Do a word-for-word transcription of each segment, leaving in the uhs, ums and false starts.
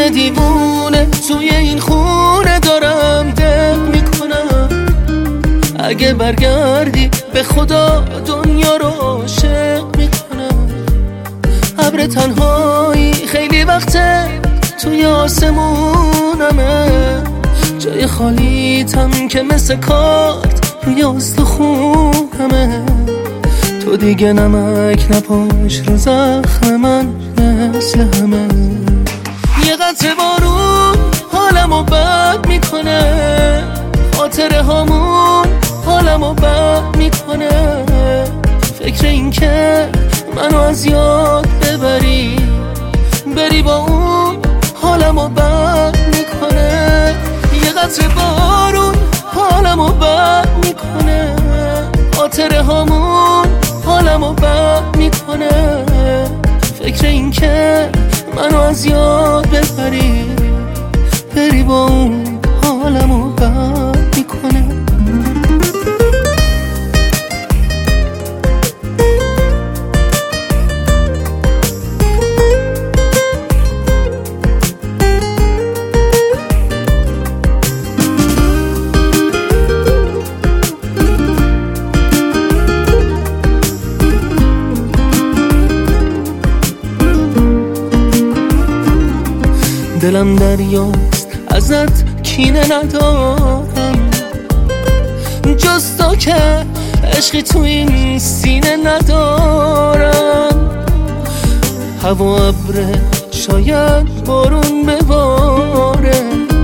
مثل دیوونه توی این خونه دارم دق میکنم. اگه برگردی به خدا دنیا رو عاشق میکنم. ابر تنهایی خیلی وقته توی آسمونمه، جای خالیتم که مثل کارت روی استخونمه. تو دیگه نمک نپاش رو زخم من مثل همه. یه قطره بارون حالمو بد میکنه، خاطره هامون حالمو بد میکنه. فکر این که منو از یاد ببری، بری با اون حالمو بد میکنه. یه قطره بارون حالمو بد میکنه، خاطره هامون حالمو بد میکنه. فکر این که منو از یاد ببری، بری با اون حالمو بد میکنه. دلم دریاست ازت کینه ندارم، جز تو که عشقی تو این سینه ندارم. هوا ابره شاید بارون بباره،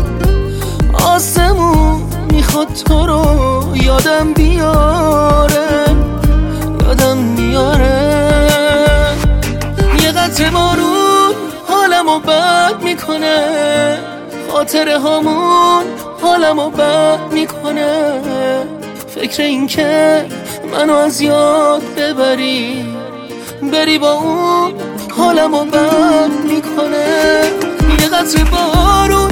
آسمون میخواد تو رو یادم بیاره، یادم بیاره. یه قطره بارون حالمو بد میکنه، خاطره هامون حالمو بد میکنه. فکر این که منو از یاد ببری، بری با اون حالمو بد میکنه. یه قطره بارون